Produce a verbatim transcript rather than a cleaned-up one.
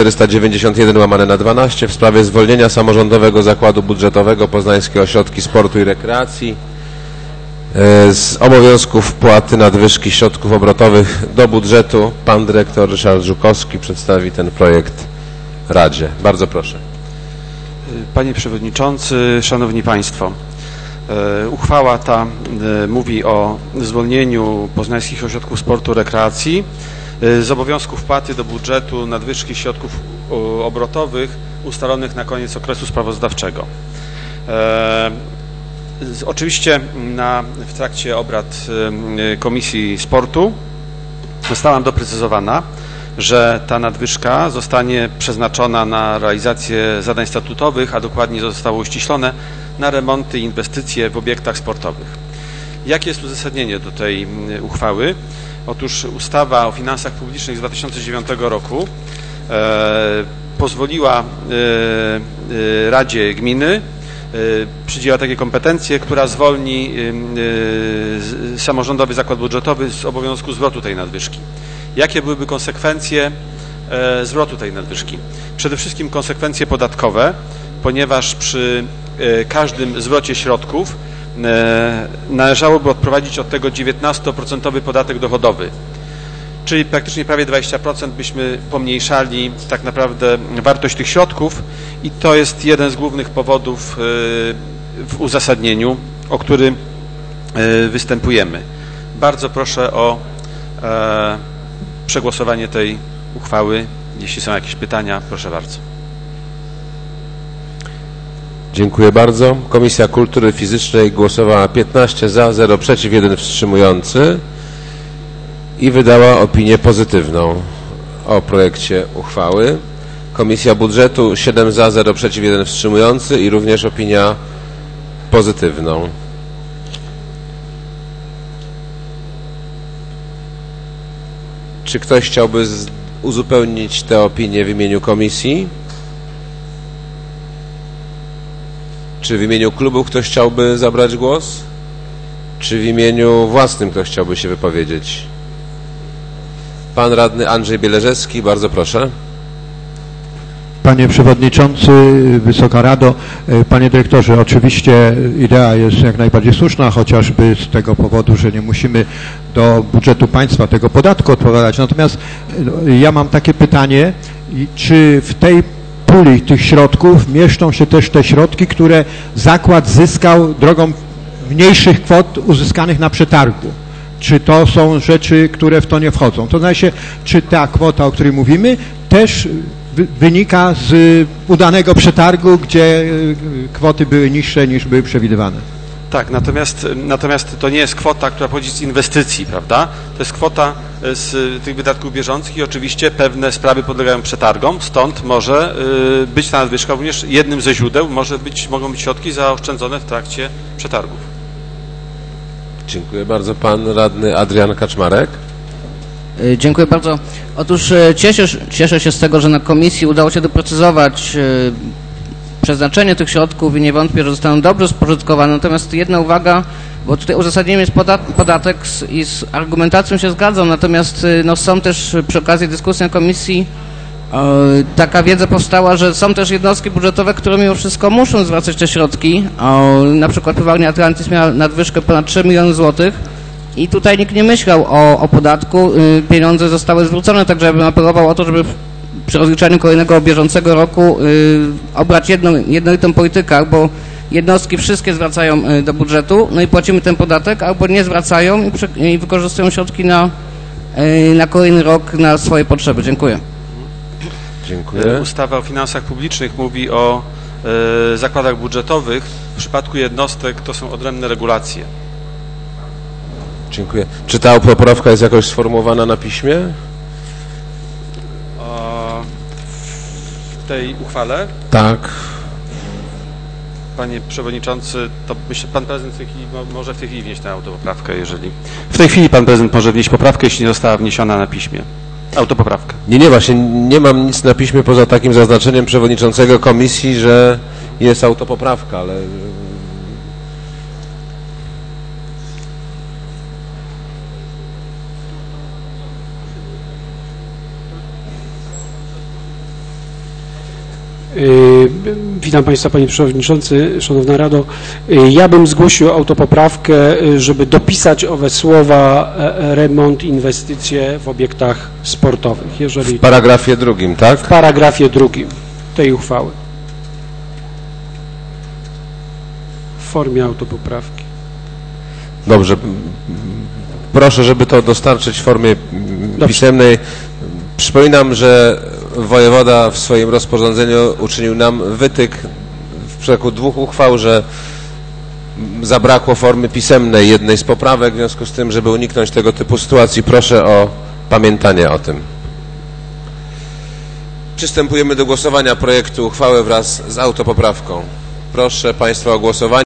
czterysta dziewięćdziesiąt jeden łamane na dwanaście w sprawie zwolnienia Samorządowego Zakładu Budżetowego Poznańskie Ośrodki Sportu i Rekreacji z obowiązków wpłaty nadwyżki środków obrotowych do budżetu. Pan dyrektor Ryszard Żukowski przedstawi ten projekt Radzie. Bardzo proszę. Panie Przewodniczący, Szanowni Państwo, uchwała ta mówi o zwolnieniu Poznańskich Ośrodków Sportu i Rekreacji z obowiązku wpłaty do budżetu nadwyżki środków obrotowych ustalonych na koniec okresu sprawozdawczego. Oczywiście na, w trakcie obrad Komisji Sportu została doprecyzowana, że ta nadwyżka zostanie przeznaczona na realizację zadań statutowych, a dokładnie zostało uściślone na remonty i inwestycje w obiektach sportowych. Jakie jest uzasadnienie do tej uchwały? Otóż ustawa o finansach publicznych z dwa tysiące dziewiątego roku e, pozwoliła e, e, Radzie Gminy e, przydziela takie kompetencje, która zwolni e, e, Samorządowy Zakład Budżetowy z obowiązku zwrotu tej nadwyżki. Jakie byłyby konsekwencje e, zwrotu tej nadwyżki? Przede wszystkim konsekwencje podatkowe, ponieważ przy e, każdym zwrocie środków e, należałoby odprowadzić od tego dziewiętnastoprocentowy podatek dochodowy, czyli praktycznie prawie dwadzieścia procent byśmy pomniejszali tak naprawdę wartość tych środków i to jest jeden z głównych powodów e, w uzasadnieniu, o który e, występujemy. Bardzo proszę o e, przegłosowanie tej uchwały. Jeśli są jakieś pytania, proszę bardzo. Dziękuję bardzo. Komisja Kultury Fizycznej głosowała piętnaście za, zero przeciw, jeden wstrzymujący i wydała opinię pozytywną o projekcie uchwały. Komisja Budżetu siedem za, zero przeciw, jeden wstrzymujący i również opinia pozytywną. Czy ktoś chciałby uzupełnić tę opinię w imieniu komisji? Czy w imieniu klubu ktoś chciałby zabrać głos? Czy w imieniu własnym ktoś chciałby się wypowiedzieć? Pan radny Andrzej Bielerzewski, bardzo proszę. Panie Przewodniczący, Wysoka Rado, Panie Dyrektorze, oczywiście idea jest jak najbardziej słuszna, chociażby z tego powodu, że nie musimy do budżetu państwa tego podatku odprowadzać. Natomiast ja mam takie pytanie, czy w tej puli tych środków mieszczą się też te środki, które zakład zyskał drogą mniejszych kwot uzyskanych na przetargu? Czy to są rzeczy, które w to nie wchodzą? To znaczy, czy ta kwota, o której mówimy, też wynika z udanego przetargu, gdzie kwoty były niższe niż były przewidywane? Tak, natomiast, natomiast to nie jest kwota, która pochodzi z inwestycji, prawda? To jest kwota z tych wydatków bieżących i oczywiście pewne sprawy podlegają przetargom, stąd może y, być ta nadwyżka również jednym ze źródeł, może być, mogą być środki zaoszczędzone w trakcie przetargów. Dziękuję bardzo. Pan radny Adrian Kaczmarek. Dziękuję bardzo. Otóż cieszę, cieszę się z tego, że na komisji udało się doprecyzować przeznaczenie tych środków i nie wątpię, że zostaną dobrze spożytkowane. Natomiast jedna uwaga, bo tutaj uzasadnieniem jest podatek i z argumentacją się zgadzam, natomiast no, są też przy okazji dyskusji na komisji taka wiedza powstała, że są też jednostki budżetowe, które mimo wszystko muszą zwracać te środki. Na przykład Pływalnia Atlantis miała nadwyżkę ponad trzy miliony złotych i tutaj nikt nie myślał o, o podatku. Pieniądze zostały zwrócone, także ja bym apelował o to, żeby przy rozliczaniu kolejnego bieżącego roku obrać jedną, jednolitą politykę, bo jednostki wszystkie zwracają do budżetu, no i płacimy ten podatek, albo nie zwracają i, przy, i wykorzystują środki na, na kolejny rok na swoje potrzeby. Dziękuję. Dziękuję. Ustawa o finansach publicznych mówi o e, zakładach budżetowych. W przypadku jednostek to są odrębne regulacje. Dziękuję. Czy ta poprawka jest jakoś sformułowana na piśmie? O, w tej uchwale? Tak. Panie Przewodniczący, to myślę, Pan Prezydent w tej chwili może w tej chwili wnieść tę autopoprawkę, jeżeli... W tej chwili Pan Prezydent może wnieść poprawkę, jeśli nie została wniesiona na piśmie. Autopoprawkę. Nie, nie, właśnie nie mam nic na piśmie poza takim zaznaczeniem przewodniczącego komisji, że jest autopoprawka, ale... Witam Państwa, Panie Przewodniczący, Szanowna Rado. Ja bym zgłosił autopoprawkę, żeby dopisać owe słowa remont, inwestycje w obiektach sportowych. Jeżeli w paragrafie drugim, tak? W paragrafie drugim tej uchwały. W formie autopoprawki. Dobrze. Proszę, żeby to dostarczyć w formie Dobrze. pisemnej. Przypominam, że wojewoda w swoim rozporządzeniu uczynił nam wytyk w przypadku dwóch uchwał, że zabrakło formy pisemnej jednej z poprawek, w związku z tym, żeby uniknąć tego typu sytuacji, proszę o pamiętanie o tym. Przystępujemy do głosowania projektu uchwały wraz z autopoprawką. Proszę Państwa o głosowanie.